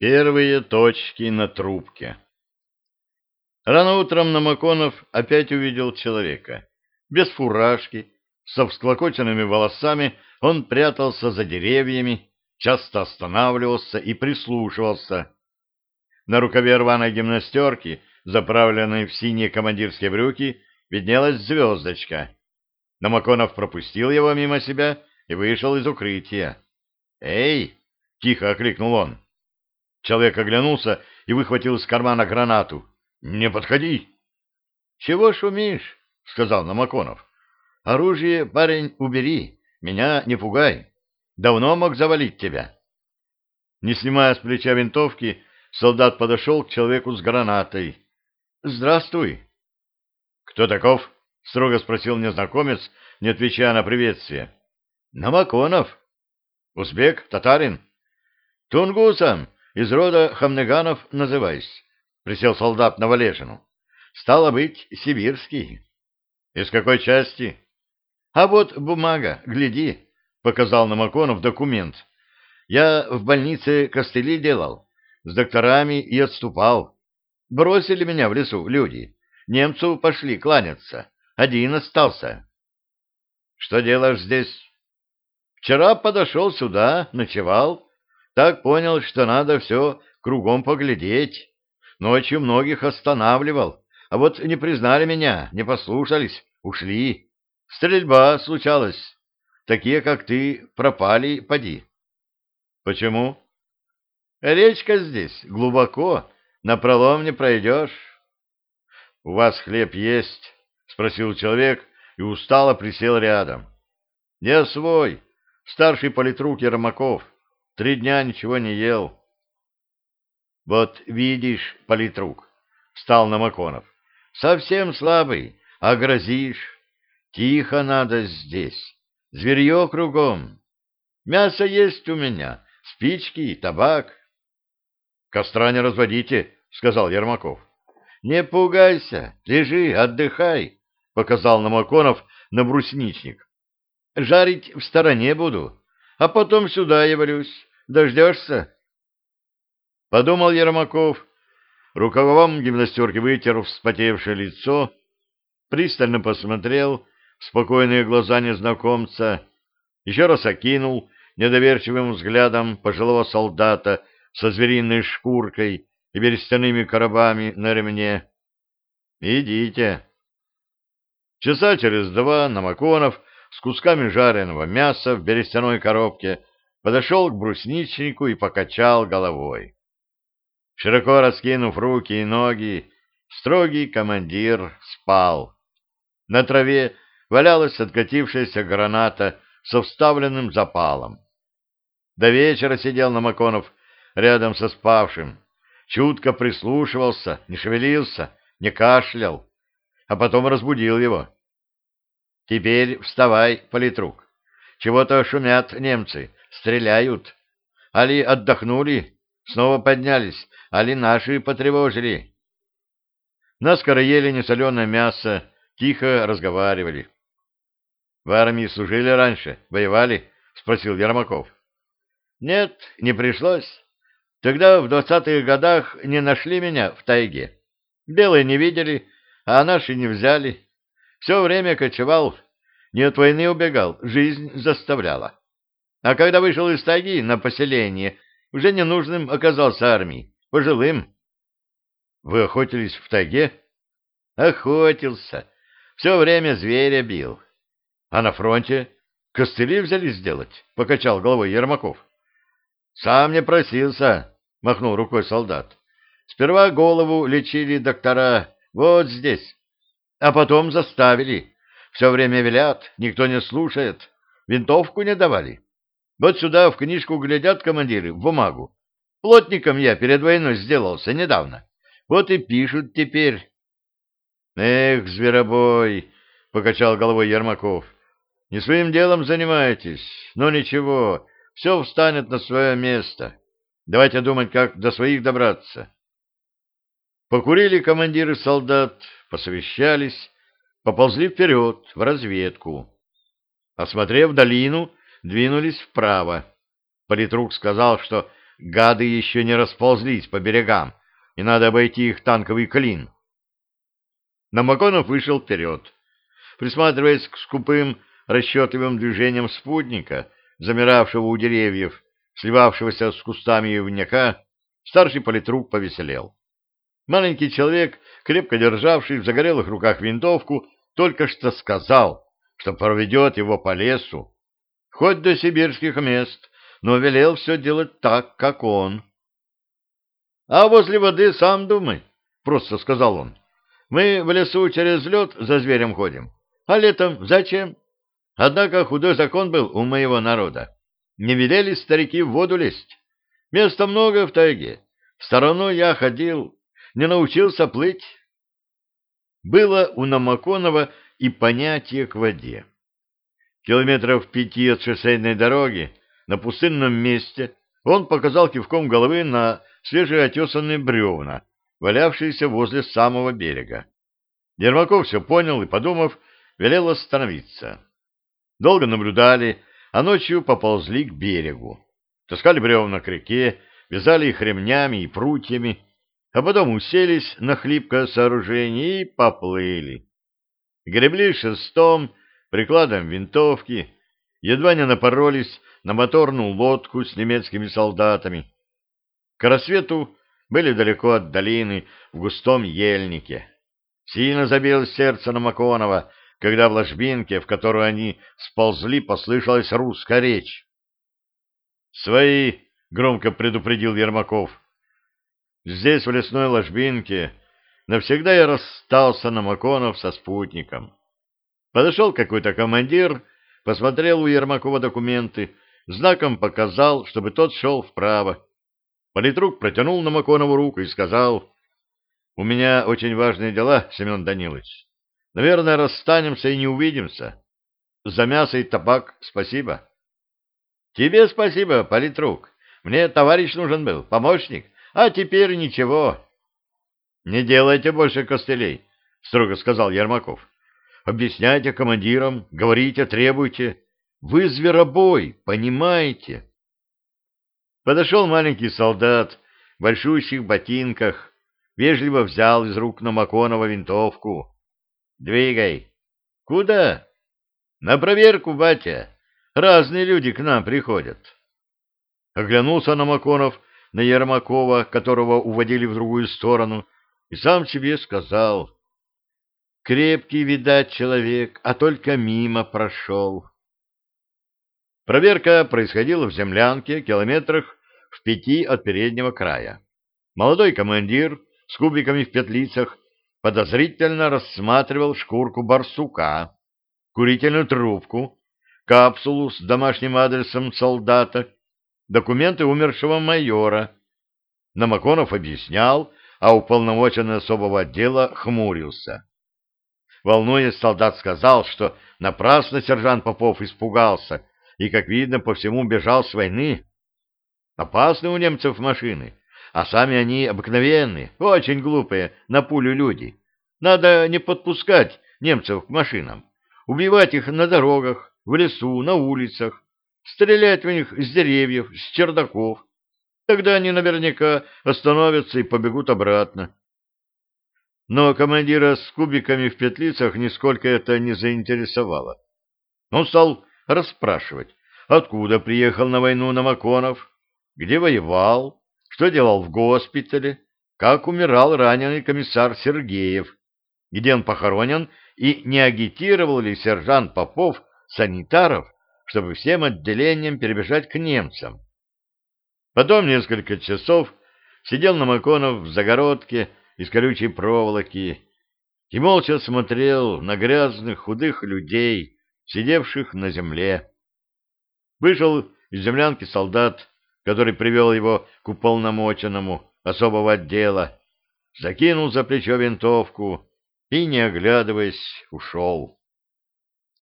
Первые точки на трубке. Рано утром Намаконов опять увидел человека. Без фуражки, со всклокоченными волосами, он прятался за деревьями, часто останавливался и прислушивался. На рукаве рваной гимнастерки, заправленной в синие командирские брюки, виднелась звездочка. Намаконов пропустил его мимо себя и вышел из укрытия. «Эй!» — тихо окликнул он. Человек оглянулся и выхватил из кармана гранату. «Не подходи!» «Чего шумишь?» — сказал Намаконов. «Оружие, парень, убери. Меня не пугай. Давно мог завалить тебя». Не снимая с плеча винтовки, солдат подошел к человеку с гранатой. «Здравствуй». «Кто таков?» — строго спросил незнакомец, не отвечая на приветствие. «Намаконов». «Узбек? Татарин?» «Тунгусом. Из рода Хамнеганов называюсь», — присел солдат на Валежину. «Стало быть, сибирский». «Из какой части?» «А вот бумага, гляди», — показал Намаконов документ. «Я в больнице костыли делал, с докторами и отступал. Бросили меня в лесу люди, немцу пошли кланяться, один остался». «Что делаешь здесь?» «Вчера подошел сюда, ночевал». Так понял, что надо все кругом поглядеть. Ночью многих останавливал, а вот не признали меня, не послушались, ушли. Стрельба случалась. Такие, как ты, пропали, поди. Почему? Речка здесь, глубоко, напролом не пройдешь. — У вас хлеб есть? — спросил человек и устало присел рядом. — Я свой, старший политрук Ермаков. 3 дня ничего не ел. — Вот видишь, политрук, — встал Намаконов, — совсем слабый, а грозишь. Тихо надо здесь, зверье кругом. Мясо есть у меня, спички, табак. — Костра не разводите, — сказал Ермаков. — Не пугайся, лежи, отдыхай, — показал Намаконов на брусничник. — Жарить в стороне буду. А потом сюда явлюсь. Дождешься? Подумал Ермаков, рукавом гимнастерки вытер вспотевшее лицо, пристально посмотрел в спокойные глаза незнакомца, еще раз окинул недоверчивым взглядом пожилого солдата со звериной шкуркой и берестяными коробами на ремне. «Идите». Часа через 2 Намаконов с кусками жареного мяса в берестяной коробке подошел к брусничнику и покачал головой. Широко раскинув руки и ноги, строгий командир спал. На траве валялась откатившаяся граната со вставленным запалом. До вечера сидел Намаконов рядом со спавшим, чутко прислушивался, не шевелился, не кашлял, а потом разбудил его. — Теперь вставай, политрук. Чего-то шумят немцы, стреляют. Али отдохнули, снова поднялись, али наши потревожили. Наскоро ели несоленое мясо, тихо разговаривали. — В армии служили раньше, воевали? — спросил Ермаков. — Нет, не пришлось. Тогда в 20-х годах не нашли меня в тайге. Белые не видели, а наши не взяли. Все время кочевал, не от войны убегал, жизнь заставляла. А когда вышел из тайги на поселение, уже ненужным оказался армии, пожилым. — Вы охотились в тайге? — Охотился. Все время зверя бил. — А на фронте? Костыли взялись сделать? — покачал головой Ермаков. — Сам не просился, — махнул рукой солдат. — Сперва голову лечили доктора вот здесь, а потом заставили. Все время велят, никто не слушает. Винтовку не давали. Вот сюда в книжку глядят командиры, в бумагу. Плотником я перед войной сделался недавно. Вот и пишут теперь. — Эх, зверобой, — покачал головой Ермаков, — не своим делом занимаетесь, но ничего, все встанет на свое место. Давайте думать, как до своих добраться. Покурили командиры солдат, посовещались, поползли вперед, в разведку. Осмотрев долину, двинулись вправо. Политрук сказал, что гады еще не расползлись по берегам, и надо обойти их танковый клин. Намаконов вышел вперед. Присматриваясь к скупым, расчетливым движениям спутника, замиравшего у деревьев, сливавшегося с кустами ивняка, старший политрук повеселел. Маленький человек, крепко державший в загорелых руках винтовку, только что сказал, что проведет его по лесу, хоть до сибирских мест, но велел все делать так, как он. — А возле воды сам думай, — просто сказал он. — Мы в лесу через лед за зверем ходим, а летом зачем? Однако худой закон был у моего народа. Не велели старики в воду лезть. Места много в тайге. Стороной я ходил, не научился плыть. Было у Намаконова и понятие к воде. Километров 5 от шоссейной дороги, на пустынном месте, он показал кивком головы на свежеотесанные бревна, валявшиеся возле самого берега. Ермаков все понял и, подумав, велел остановиться. Долго наблюдали, а ночью поползли к берегу. Таскали бревна к реке, вязали их ремнями и прутьями, а потом уселись на хлипкое сооружение и поплыли. Гребли шестом, прикладом винтовки, едва не напоролись на моторную лодку с немецкими солдатами. К рассвету были далеко от долины, в густом ельнике. Сильно забилось сердце Намаконова, когда в ложбинке, в которую они сползли, послышалась русская речь. «Свои!» — громко предупредил Ермаков. Здесь, в лесной ложбинке, навсегда я расстался Намаконов со спутником. Подошел какой-то командир, посмотрел у Ермакова документы, знаком показал, чтобы тот шел вправо. Политрук протянул Намаконову руку и сказал: «У меня очень важные дела, Семен Данилович. Наверное, расстанемся и не увидимся. За мясо и табак спасибо». «Тебе спасибо, политрук. Мне товарищ нужен был, помощник, а теперь ничего». «Не делайте больше костылей», — строго сказал Ермаков. «Объясняйте командирам, говорите, требуйте. Вы зверобой, понимаете?» Подошел маленький солдат в большущих ботинках, вежливо взял из рук Намаконова винтовку. «Двигай». «Куда?» «На проверку, батя. Разные люди к нам приходят». Оглянулся Намаконов на Ермакова, которого уводили в другую сторону, и сам себе сказал: «Крепкий, видать, человек, а только мимо прошел». Проверка происходила в землянке километрах в 5 от переднего края. Молодой командир с кубиками в петлицах подозрительно рассматривал шкурку барсука, курительную трубку, капсулу с домашним адресом солдата, документы умершего майора. Намаконов объяснял, а уполномоченный особого отдела хмурился. Волнуясь, солдат сказал, что напрасно сержант Попов испугался и, как видно, по всему бежал с войны. Опасны у немцев машины, а сами они обыкновенные, очень глупые, на пулю люди. Надо не подпускать немцев к машинам, убивать их на дорогах, в лесу, на улицах, стрелять в них с деревьев, с чердаков. Тогда они наверняка остановятся и побегут обратно. Но командира с кубиками в петлицах нисколько это не заинтересовало. Он стал расспрашивать, откуда приехал на войну Намаконов, где воевал, что делал в госпитале, как умирал раненый комиссар Сергеев, где он похоронен и не агитировал ли сержант Попов санитаров, чтобы всем отделениям перебежать к немцам. Потом несколько часов сидел Намаконов в загородке из колючей проволоки и молча смотрел на грязных худых людей, сидевших на земле. Вышел из землянки солдат, который привел его к уполномоченному особого отдела, закинул за плечо винтовку и, не оглядываясь, ушел.